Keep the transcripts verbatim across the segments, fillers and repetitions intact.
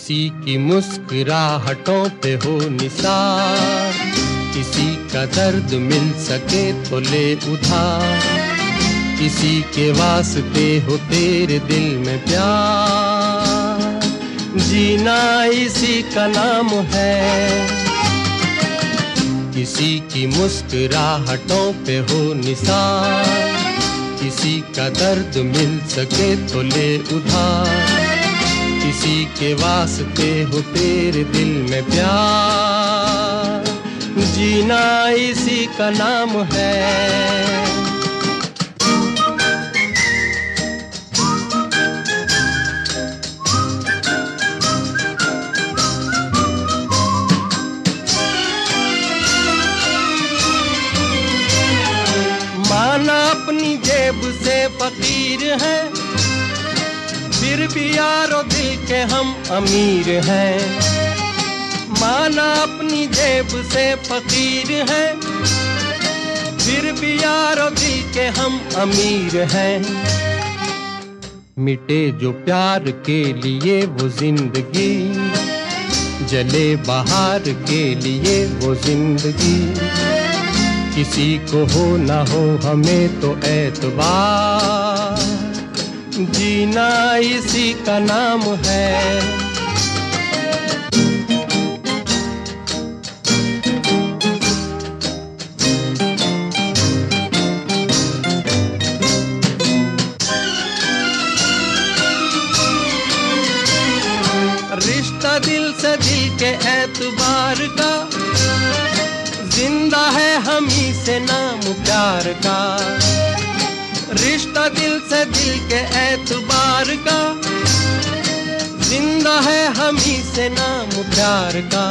किसी की मुस्कुराहटों पे हो निसार, किसी का दर्द मिल सके तो ले उधार, किसी के वास्ते हो तेरे दिल में प्यार, जीना इसी का नाम है। किसी की मुस्कुराहटों पे हो निसार, किसी का दर्द मिल सके तो ले उधार, किसी के वास्ते हो तेरे दिल में प्यार, जीना इसी का नाम है। माना अपनी जेब से फकीर है, फिर भी यारो दिल के हम अमीर हैं। माना अपनी जेब से फकीर है, फिर भी यारो दिल के हम अमीर हैं। मिटे जो प्यार के लिए वो जिंदगी, जले बहार के लिए वो जिंदगी, किसी को हो ना हो हमें तो एतबार, जीना इसी का नाम है। रिश्ता दिल से दिल के एतबार का, जिंदा है हम ही से नाम प्यार का। रिश्ता दिल से दिल के एतबार का, जिंदा है हम ही से नाम प्यार का।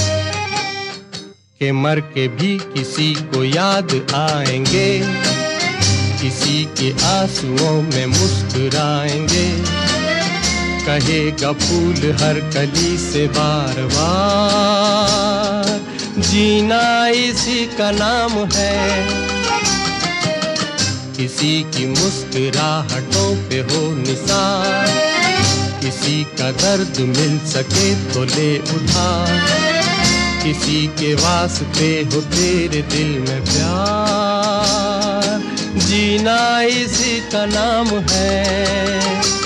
के मर के भी किसी को याद आएंगे, किसी के आंसुओं में मुस्कुराएंगे, कहेगा फूल हर कली से बार बार, जीना इसी का नाम है। किसी की मुस्कुराहटों पे हो निसार, किसी का दर्द मिल सके तो ले उधार, किसी के वास्ते हो तेरे दिल में प्यार, जीना इसी का नाम है।